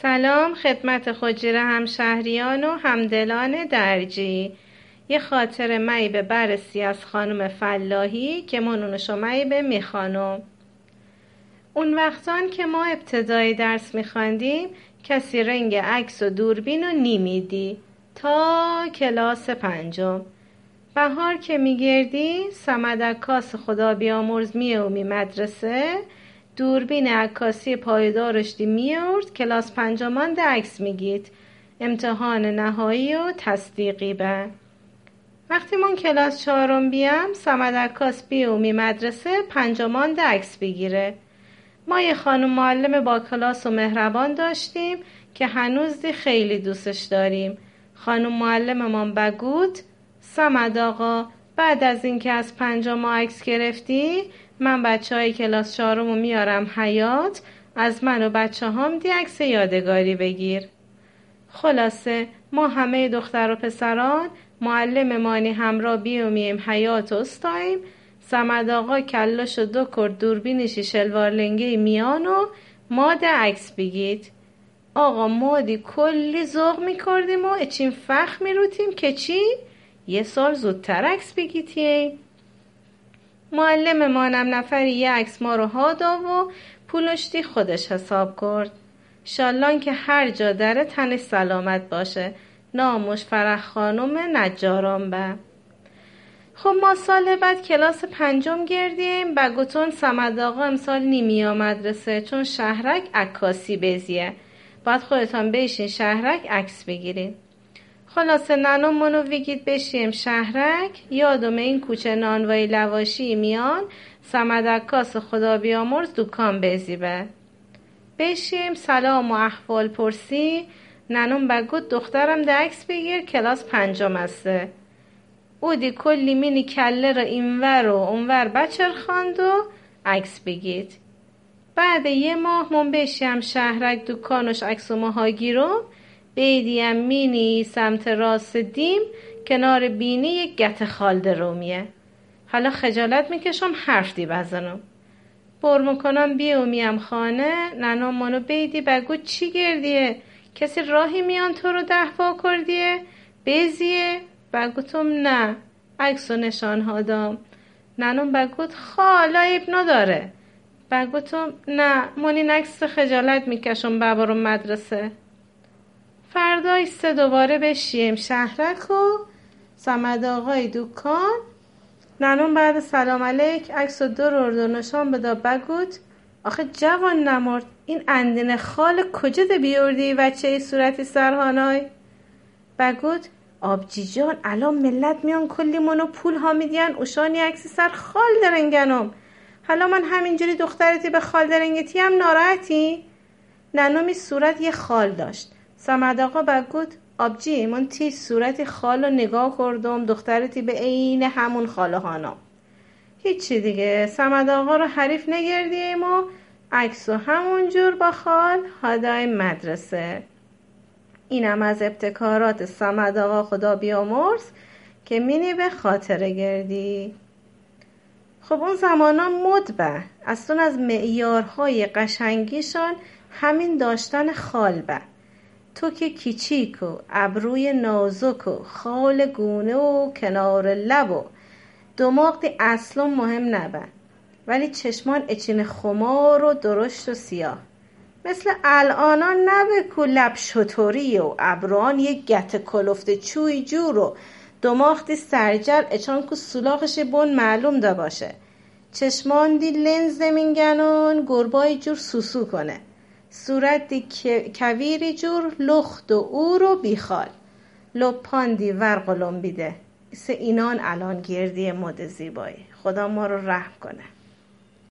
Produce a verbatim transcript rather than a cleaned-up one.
سلام خدمت خجیر همشهریان و همدلان درجی. یه خاطر می به بررسی از خانم فلاحی که منونشو می به میخانم. اون وقتان که ما ابتدای درس میخواندیم کسی رنگ عکس و دوربین رو نیمیدی تا کلاس پنجم. بهار که میگردی صمد عکاس خدا بیامرز میومی مدرسه دوربین عکاسی پایدارش دی میورد کلاس پنجمان ده عکس میگید امتحان نهایی و تصدیقی به. وقتی من کلاس چهارم بیام صمد عکاس بیومی مدرسه پنجمان ده عکس بگیره. ما یه خانم معلم با کلاس و مهربان داشتیم که هنوز دی خیلی دوستش داریم. خانم معلممان بگود صمد آقا بعد از اینکه از پنجم عکس گرفتی من بچه های کلاس چهارمو میارم حیات از من و بچه هم دی عکس یادگاری بگیر. خلاصه ما همه دختر و پسران معلم مانی همراه بیومیم حیات استاییم. صمد آقا کلاشو دو کرد دوربینشی شلوار لنگه میان و ما ده عکس بگید. آقا ما دی کلی ذوق میکردیم و اچین فخر میروتیم که چی؟ یه سال زودتر عکس بگیتیم. معلم مانم نفری یه عکس ما رو هادا و پولشتی خودش حساب کرد. شالان که هر جا داره تنش سلامت باشه. نامش فرح خانم نجاران به. خب ما سال بعد کلاس پنجم گردیم بگوتون صمد آقا امسال نیمیا مدرسه چون شهرک عکاسی بزیه باید خودتان بشین شهرک عکس بگیرین. خلاصه ننم منو ویگید بشیم شهرک یادم این کوچه نانوایی لواشی میان صمد عکاس خدا بیامرز دکان بزیبه. بشیم سلام و احوال پرسی. ننم بگود دخترم ده عکس بگیر کلاس پنجم هسته. او دی کلی مینی کله را اینور و اونور بچر خواند و عکس بگید. بعد یه ماه من بشیم شهرک دکانش عکس و ماها گیرم بیدیم مینی سمت راست دیم کنار بینی یک گت خالده رومیه. حالا خجالت میکشم حرف دی بزنم. بر میکنم بیومیم خانه ننام منو بیدی بگو چی گردیه کسی راهی میان تو رو دهوا کردیه بیزیه بگوتم نه عکس و نشان ها دام. ننام بگوت خالا ایب نداره. بگوتم نه من این عکس خجالت میکشم ببرم مدرسه. فردای سه دوباره بشیم شهرک و صمد آقای دکان. ننون بعد سلام علیک عکس و دور اردو نشان بدا بگوت آخه جوان نمرد این اندین خال کجا ده بیوردی وچه ای صورتی سرهانای. بگوت آبجی جان الان ملت میان کلی منو پول ها میدین اوشانی عکسی سر خال درنگنم. حالا من همینجوری دخترتی به خال درنگتی هم ناراحتی؟ ننومی صورت یه خال داشت. صمد آقا بگود آبجی من تی صورتی خال رو نگاه کردم دخترتی به عین همون خاله هانا. هیچی دیگه صمد آقا رو حریف نگردیم و عکس و همونجور با خال هادای مدرسه. اینم از ابتکارات صمد آقا خدا بیامرز که مینی به خاطره گردی. خب اون زمانا مد به اصلا از معیارهای قشنگیشان همین داشتن خال به. تو که کیچیک و ابروی نازک و خال گونه و کنار لب و دماغ دی اصلا مهم نبه ولی چشمان اچین خمار و درشت و سیاه مثل الانان نبه که لب شطوری و ابروان یک گت کلفت چوی جور و دماغ دی سرجل اچان که سولاخش بون معلوم دا باشه. چشمان دی لنز نمینگنون گربای جور سوسو کنه. صورت دی کویری جور لخت و اور و بیخال لپان دی ورق و لنبیده. سه اینان الان گردی مد زیبایی. خدا ما رو رحم کنه.